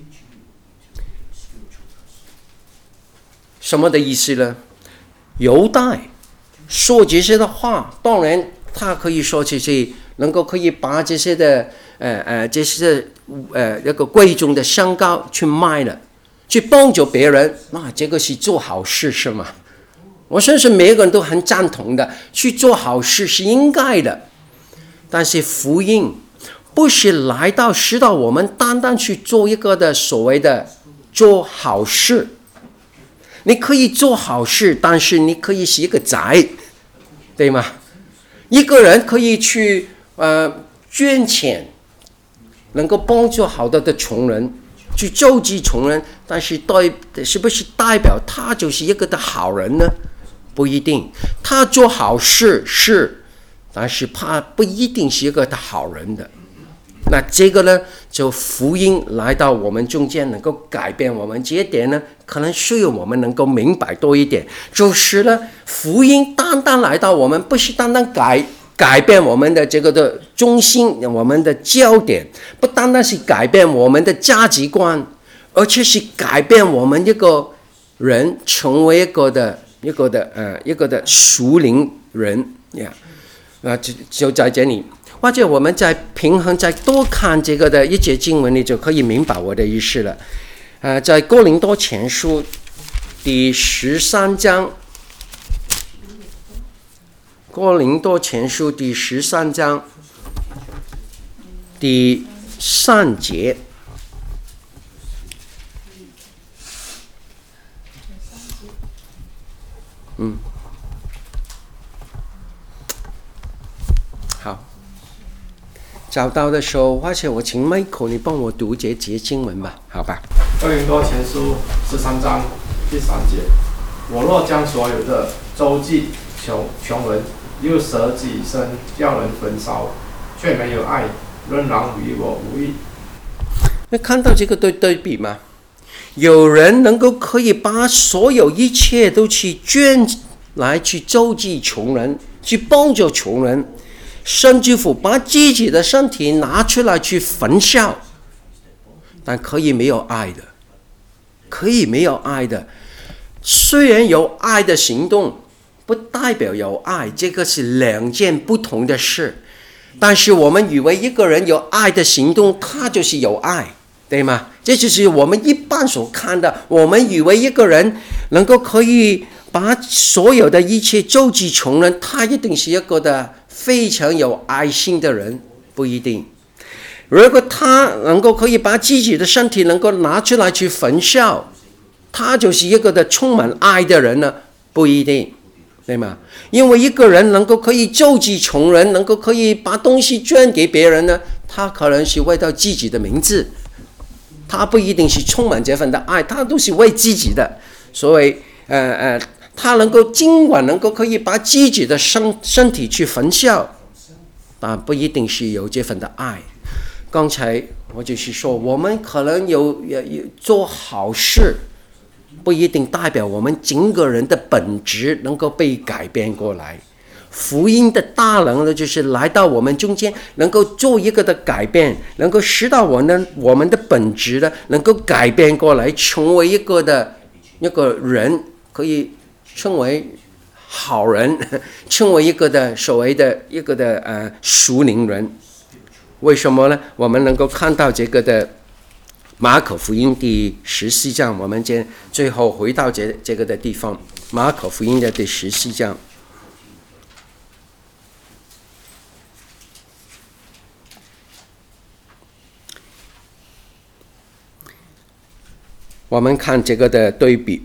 什么的意思呢？犹大说这些的话，当然他可以说这些能够可以把这些的呃呃这些呃一个贵重的香膏去卖了，去帮助别人，那这个是做好事是吗？我相信每个人都很赞同的，去做好事是应该的。但是福音不是来到使到我们单单去做一个的所谓的做好事。你可以做好事，但是你可以是一个贼，对吗？一个人可以去呃捐钱，能够帮助好多的穷人， 去救济穷人，但是代是不是代表他就是一个的好人呢？不一定。他做好事是，但是他不一定是一个的好人的。那这个呢，就福音来到我们中间，能够改变我们。这一点呢，可能需要我们能够明白多一点。就是呢，福音单单来到我们，不是单单改改变我们的这个的中心，我们的焦点，不单单是改变我们的价值观，而且是改变我们一个人成为一个的一个的呃一个的属灵人呀。啊，就就在这里。或者我们再平衡再多看这个的一节经文，你就可以明白我的意思了。呃，在哥林多前书第十三章，哥林多前书第十三章第三节，嗯，好。找到的时候，或者我请 Michael 你帮我读这节经文吧，好吧？ 哥林多前书十三章第三节：我若将所有的周济穷穷人，又舍己身叫人焚烧，却没有爱，仍然与我无益。 那看到这个对对比吗？有人能够可以把所有一切都去捐来去周济穷人，去帮助穷人。甚至乎把自己的身体拿出来去焚烧，但可以没有爱的，可以没有爱的。虽然有爱的行动，不代表有爱，这个是两件不同的事。但是我们以为一个人有爱的行动，他就是有爱，对吗？这就是我们一般所看的。我们以为一个人能够可以把所有的一切周济穷人，他一定是一个的非常有爱心的人，不一定。如果他能够可以把自己的身体能够拿出来去焚烧，他就是一个的充满爱的人呢，不一定，对吗？因为一个人能够可以救济穷人，能够可以把东西捐给别人呢，他可能是为了自己的名字，他不一定是充满这份的爱，他都是为自己的。所以呃呃他能够尽管能够可以把自己的身身体去焚烧，但不一定是有这份的爱。刚才我就是说，我们可能有有有做好事，不一定代表我们整个人的本质能够被改变过来。福音的大能呢，就是来到我们中间，能够做一个的改变，能够使到我们我们的本质呢，能够改变过来，成为一个的一个人，可以称为好人，称为一个的所谓的一个的呃属灵人。为什么呢？我们能够看到这个的马可福音第十四章，我们先最后回到这这个的地方，马可福音的第十四章。我们看这个的对比。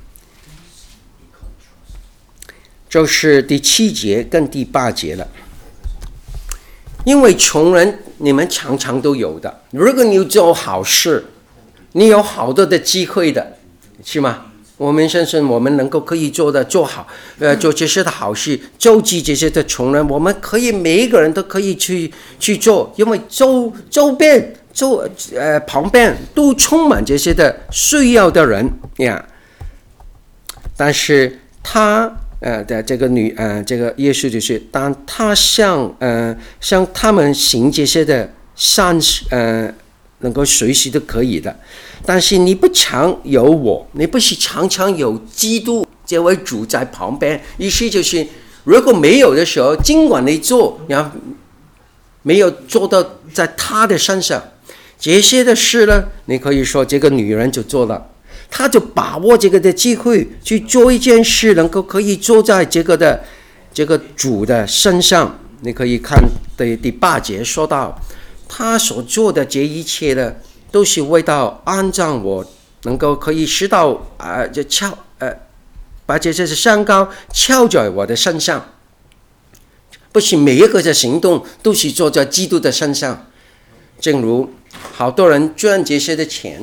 就是第七节跟第八节了。因为穷人你们常常都有的，如果你做好事，你有好多的机会的，是吗？我们相信我们能够可以做的做好，呃，做这些的好事，救济这些的穷人，我们可以每一个人都可以去去做，因为周周边周呃旁边都充满这些的需要的人呀。但是他。呃的这个女呃这个耶稣就是，当他向呃向他们行这些的善事，呃能够随时都可以的，但是你不常有我，你不是常常有基督这位主在旁边，意思就是如果没有的时候，尽管你做，然后没有做到在他的身上，这些的事呢，你可以说这个女人就做了。他就把握这个的机会去做一件事，能够可以做在这个的这个主的身上。你可以看第第八节说到，他所做的这一切呢，都是为到安葬我，能够可以使到啊、呃，就敲呃，把这些香膏敲在我的身上。不是每一个的行动都是做在基督的身上。正如好多人赚这些的钱。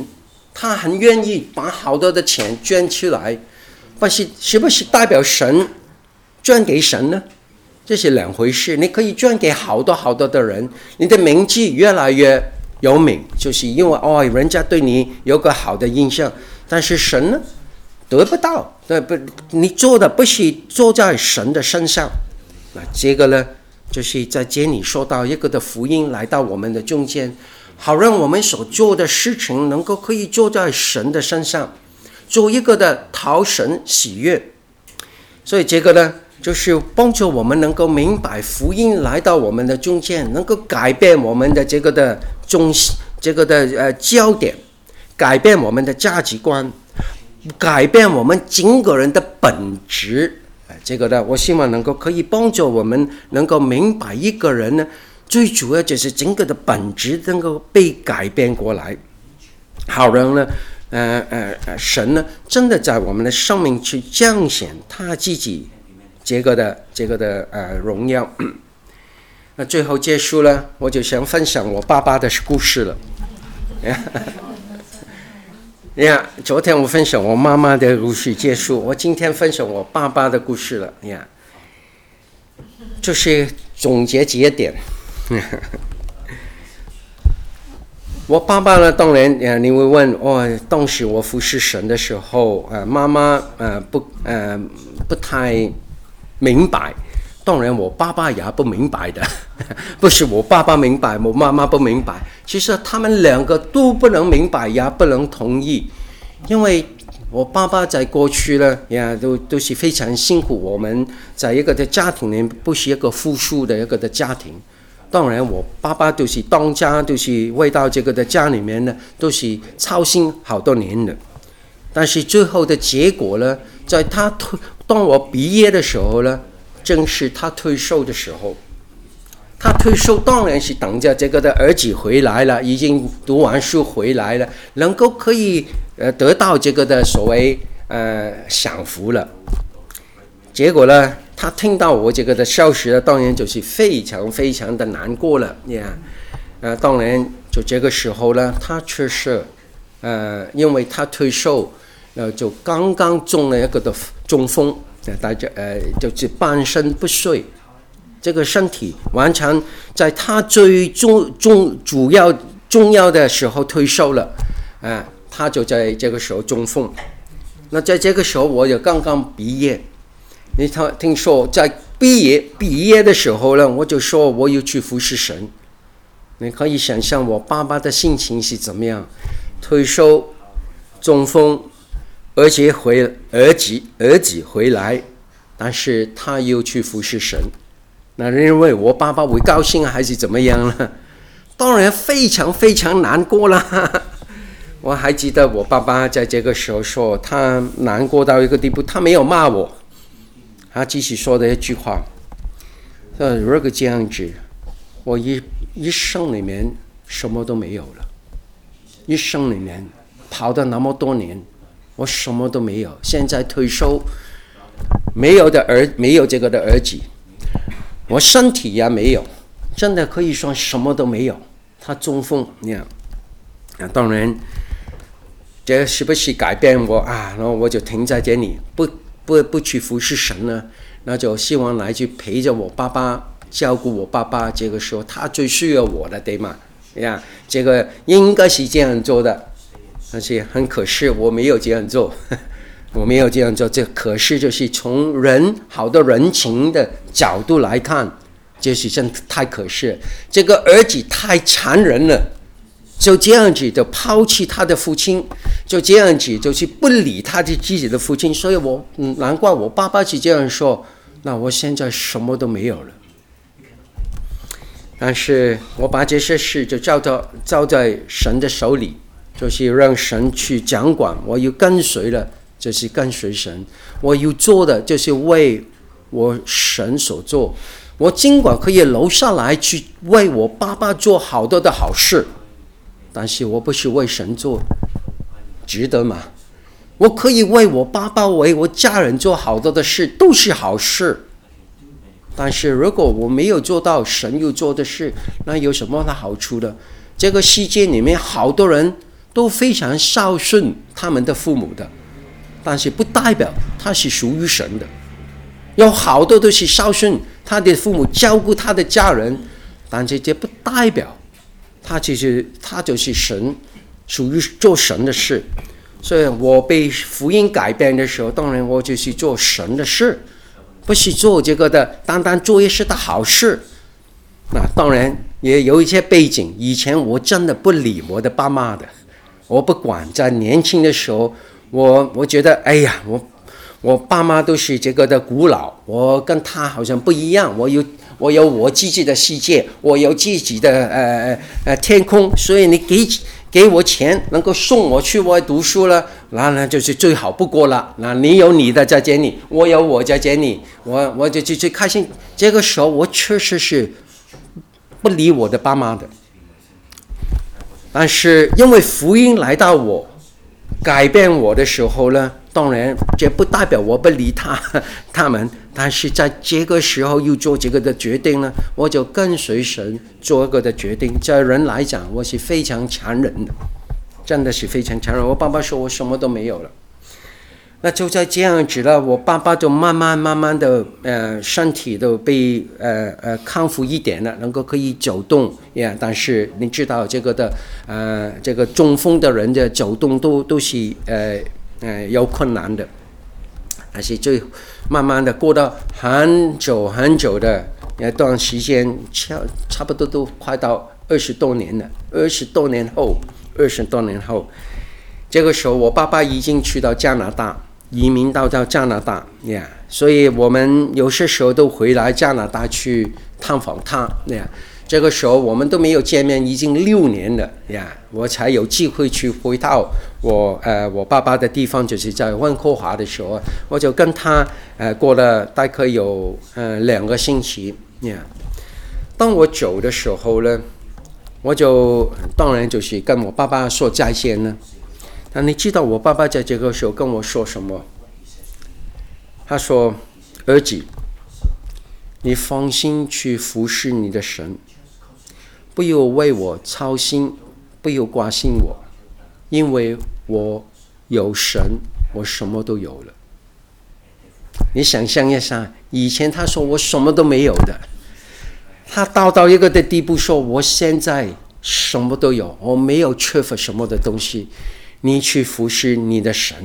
他很愿意把好多的钱捐出来，但是是不是代表神捐给神呢？这是两回事。你可以捐给好多好多的人，你的名气越来越有名，就是因为哦，人家对你有个好的印象。但是神呢，得不到，对不？你做的不是做在神的身上。那这个呢，就是在这里说到一个的福音来到我们的中间，好让我们所做的事情能够可以做在神的身上，做一个的讨神喜悦。所以这个呢，就是帮助我们能够明白福音来到我们的中间，能够改变我们的这个的中这个的呃焦点，改变我们的价值观，改变我们整个人的本质。这个呢，我希望能够可以帮助我们能够明白一个人呢，最主要就是整个的本质能够被改变过来，好让呢，呃呃呃，神呢真的在我们的生命去彰显他自己这个的这个的呃荣耀。那最后结束了，我就想分享我爸爸的故事了。呀，昨天我分享我妈妈的故事结束，我今天分享我爸爸的故事了。呀，就是总结几点。我爸爸呢，当然，呃，你会问，哦，当时我服侍神的时候，呃，妈妈呃不呃不太明白。当然，我爸爸也不明白的，不是我爸爸明白，我妈妈不明白。其实他们两个都不能明白，也不能同意，因为我爸爸在过去呢，也都都是非常辛苦。我们在一个的家庭里面，不是一个富庶的一个的家庭。当然，我爸爸都是当家，都是为到这个的家里面呢，都是操心好多年的。但是最后的结果呢，在他退当我毕业的时候呢，正是他退休的时候。他退休当然是等着这个的儿子回来了，已经读完书回来了，能够可以呃得到这个的所谓呃享福了。结果呢，他听到我这个的消息呢，当然就是非常非常的难过了呀。呃，当然就这个时候呢，他去世，呃，因为他退休，呃，就刚刚中了一个的中风，大家呃就是半身不遂。这个身体完全在他最重重主要重要的时候退休了，啊、呃，他就在这个时候中风。那在这个时候，我也刚刚毕业。你听听说，在毕业毕业的时候呢，我就说我要去服侍神。你可以想象我爸爸的心情是怎么样？退休、中风，而且回儿子儿子回来，但是他又去服侍神。那认为我爸爸会高兴还是怎么样呢？当然非常非常难过了。我还记得我爸爸在这个时候说，他难过到一个地步，他没有骂我，他继续说的一句话：说如果这样子，我一一生里面什么都没有了，一生里面跑了那么多年，我什么都没有，现在退休，没有的儿没有这个的儿子。我身体也没有，真的可以说什么都没有。他中风，那样，啊，当然，这是不是改变我啊？然后我就停在这里，不不不去服侍神呢？那就希望来去陪着我爸爸，照顾我爸爸。这个时候他最需要我的，对吗？呀，这个应该是这样做的，但是很可惜我没有这样做。我没有这样做，这可是就是从人好多人情的角度来看，就是真太可惜了。这个儿子太残忍了，就这样子就抛弃他的父亲，就这样子就是不理他的自己的父亲。所以我嗯，难怪我爸爸是这样说，那我现在什么都没有了。但是我把这些事就交到交在神的手里，就是让神去掌管，我要跟随了。就是跟随神，我要做的就是为我神所做。我尽管可以留下来去为我爸爸做好多的好事，但是我不是为神做，值得吗？我可以为我爸爸、为我家人做好多的事，都是好事。但是如果我没有做到神要做的事，那有什么的好处呢？这个世界里面好多人都非常孝顺他们的父母的，但是不代表他是属于神的。有好多都是孝顺他的父母，照顾他的家人，但是这不代表他就是他就是神，属于做神的事。所以我被福音改变的时候，当然我就是做神的事，不是做这个的单单做一些的好事。那当然也有一些背景，以前我真的不理我的爸妈的，我不管。在年轻的时候，我我觉得哎呀，我我爸妈都是这个的古老，我跟他好像不一样，我有我有我自己的世界，我有自己的呃呃天空，所以你给给我钱能够送我去外读书了，那那就是最好不过了。那你有你的在这里，我有我在这里，我我就就最开心。这个时候我确实是不理我的爸妈的，但是因为福音来到我，改变我的时候呢，当然这不代表我不理他他们，但是在这个时候又做这个的决定呢，我就跟随神做一个的决定。在人来讲，我是非常残忍的，真的是非常残忍。我爸爸说我什么都没有了，那就在这样子了，我爸爸就慢慢慢慢的呃身体都被呃呃康复一点了，能够可以走动呀。但是你知道这个的呃这个中风的人的走动都都是呃呃有困难的，但是最慢慢的过到很久很久的一段时间，差差不多都快到二十多年了。二十多年后，二十多年后，这个时候我爸爸已经去到加拿大。移民到到加拿大呀， yeah, 所以我们有些时候都回来加拿大去探访他呀。Yeah, 这个时候我们都没有见面，已经六年了呀。Yeah, 我才有机会去回到我呃我爸爸的地方，就是在温哥华的时候，我就跟他呃过了大概有呃两个星期呀。Yeah, 当我走的时候呢，我就当然就是跟我爸爸说再见了。但你知道我爸爸在这个时候跟我说什么？他说：“儿子，你放心去服侍你的神，不要为我操心，不要挂心我，因为我有神，我什么都有了。”你想象一下，以前他说我什么都没有的，他到到一个的地步说我现在什么都有，我没有缺乏什么的东西。你去服侍你的神，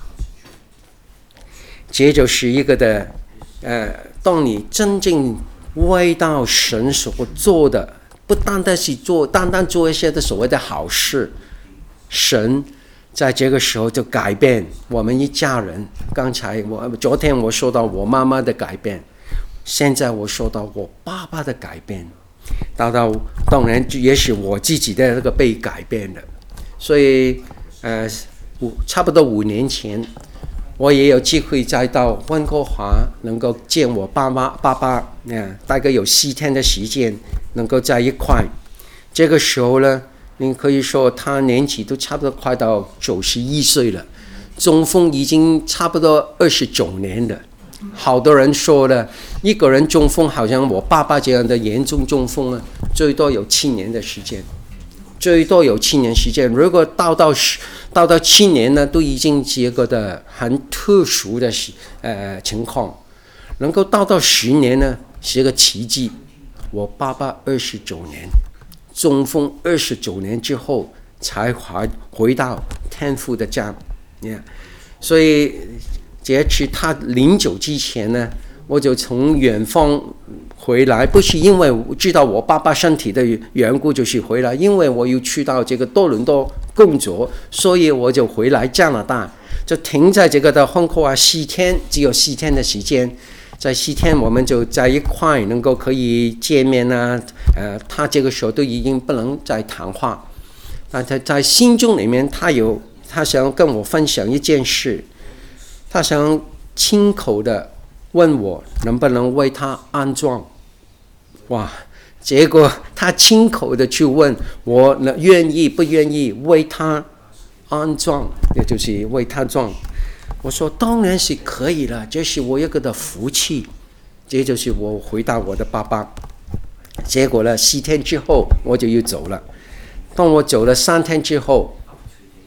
这就是一个的，呃，当你真正为到神所做的，不单单是做，单单做一些的所谓的好事，神在这个时候就改变我们一家人。刚才我昨天我说到我妈妈的改变，现在我说到我爸爸的改变，到到当然也是我自己的那个被改变的，所以。呃，五差不多五年前，我也有机会再到温哥华，能够见我爸妈爸爸，嗯，大概有四天的时间，能够在一块。这个时候呢，你可以说他年纪都差不多快到九十一岁了，中风已经差不多二十九年了。好多人说了，一个人中风，好像我爸爸这样的严重中风呢，最多有七年的时间。最多有七年时间，如果到到十到到七年呢，都已经是一个的很特殊的呃情况，能够到到十年呢，是一个奇迹。我爸爸二十九年中风，二十九年之后才回回到天父的家， yeah, 所以截至他临走之前呢，我就从远方回来，不是因为我知道我爸爸身体的缘故就是回来，因为我又去到这个多伦多工作，所以我就回来加拿大，就停在这个的温哥华四天，只有四天的时间。在四天我们就在一块能够可以见面啊，呃，他这个时候都已经不能再谈话，但他在心中里面，他有他想跟我分享一件事，他想亲口的问我能不能为他安葬。哇！结果他亲口的去问我愿意不愿意为他安葬，也就是为他葬。我说当然是可以了，这是我一个的福气。这就是我回答我的爸爸。结果呢，四天之后我就又走了。当我走了三天之后，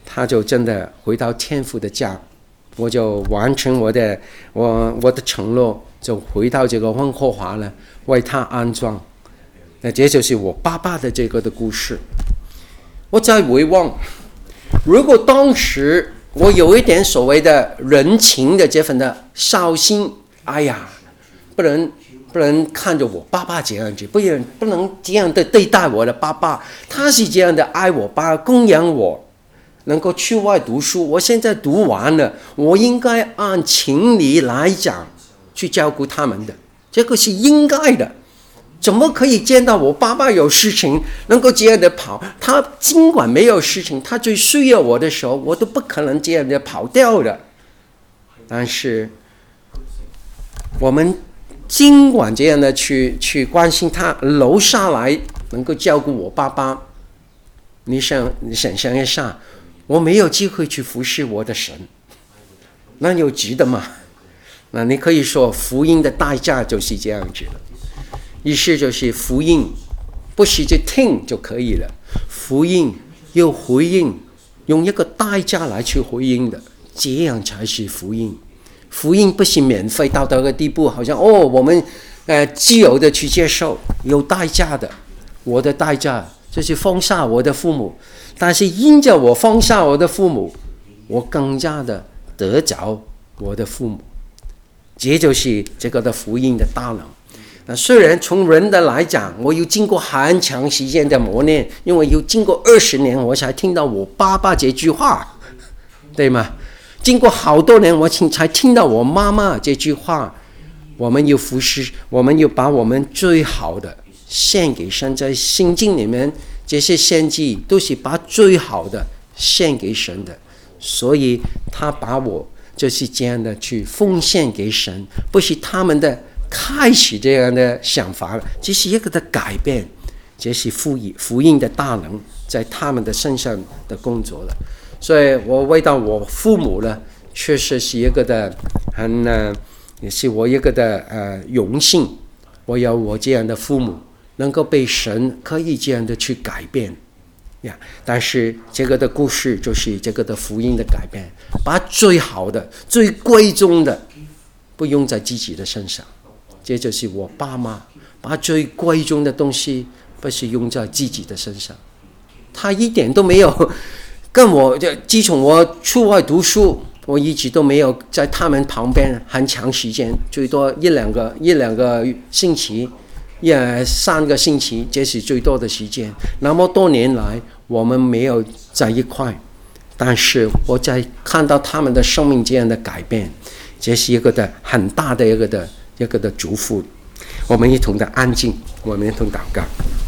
他就真的回到天父的家，我就完成我的我我的承诺，就回到这个温哥华了，为他安装。那这就是我爸爸的这个的故事。我再回望，如果当时我有一点所谓的人情的这份的孝心，哎呀，不能不能看着我爸爸这样子，不能不能这样的对待我的爸爸，他是这样的爱我爸，供养我，能够去外读书。我现在读完了，我应该按情理来讲去照顾他们的，这个是应该的。怎么可以见到我爸爸有事情能够这样的跑？他尽管没有事情，他最需要我的时候，我都不可能这样的跑掉的。但是我们尽管这样的去去关心他，留下来能够照顾我爸爸，你想你想象一下，我没有机会去服侍我的神，那有值得吗？那你可以说福音的代价就是这样子的。意思就是福音不是就听就可以了，福音有回应，用一个代价来去回应的，这样才是福音。福音不是免费到这个地步，好像哦我们呃自由的去接受，有代价的。我的代价就是放下我的父母，但是因着我放下我的父母，我更加的得着我的父母，这就是这个的福音的大能。那虽然从人的来讲，我有经过很长时间的磨练，因为有经过二十年我才听到我爸爸这句话，对吗？经过好多年我才听到我妈妈这句话，我们有服侍，我们有把我们最好的献给神。在圣经里面这些献祭都是把最好的献给神的，所以他把我就是这样的去奉献给神，不是他们的开始这样的想法了，这是一个的改变，这是福音福音的大能在他们的身上的工作了。所以我为到我父母呢，确实是一个的很呃，也是我一个的呃荣幸，我有我这样的父母，能够被神可以这样的去改变呀。但是这个的故事就是这个的福音的改变，把最好的、最贵重的不用在自己的身上。这就是我爸妈把最贵重的东西不是用在自己的身上，他一点都没有跟我，自从我出外读书，我一直都没有在他们旁边很长时间，最多一两个一两个星期，一三个星期，这是最多的时间。那么多年来我们没有在一块，但是我在看到他们的生命这样的改变，这是一个的很大的一个的一个的祝福。我们一同的安静，我们一同祷告。